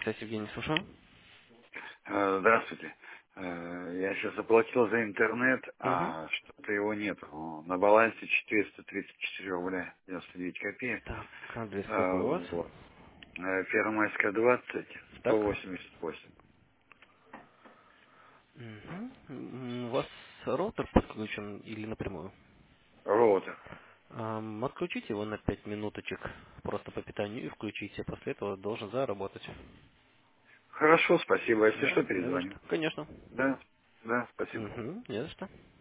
Связь, Евгений, слушаю. Здравствуйте. Я сейчас заплатил за интернет, Угу. а что-то его нет. На балансе 434 рубля 99 копеек. Так, адрес какой у вас? Вот. Первомайская 20, Так. 188. Угу. У вас роутер подключен или напрямую? Роутер. Отключите его на 5 минуточек просто по питанию и включите. После этого должен заработать. Хорошо, спасибо. Если Да, что, не за перезвоню. что. Конечно. Да, да, спасибо. Угу, не за что.